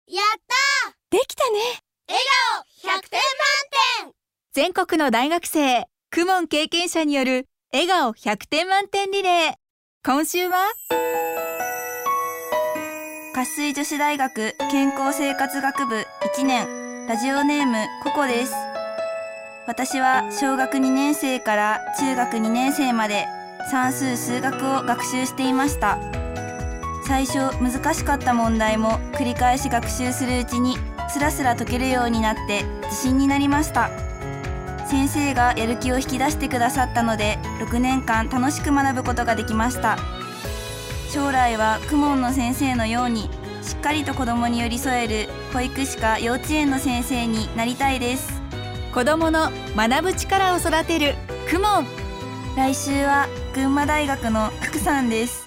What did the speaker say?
やったー、 できたね。 笑顔100点満点。 全国の大学生、公文経験者による笑顔100点満点リレー。今週は渇水女子大学健康生活学部1年、ラジオネームココです。私は小学2年生から中学2年生まで算数数学を学習していました。最初難しかった問題も繰り返し学習するうちにスラスラ解けるようになって自信になりました。先生がやる気を引き出してくださったので6年間楽しく学ぶことができました。将来は公文の先生のようにしっかりと子どもに寄り添える保育士か幼稚園の先生になりたいです。 子どもの学ぶ力を育てる公文。 来週は群馬大学の福さんです。